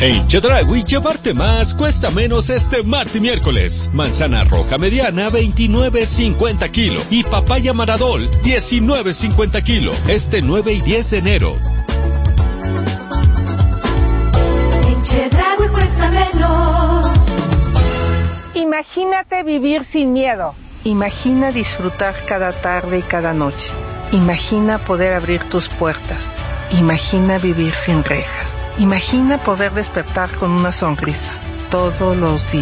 En Chedraui, llevarte más cuesta menos este martes y miércoles. Manzana roja mediana, 29.50 kilo. Y papaya Maradol, 19.50 kilo. Este 9 y 10 de enero. En Chedraui cuesta menos. Imagínate vivir sin miedo. Imagina disfrutar cada tarde y cada noche. Imagina poder abrir tus puertas. Imagina vivir sin rejas. Imagina poder despertar con una sonrisa todos los días.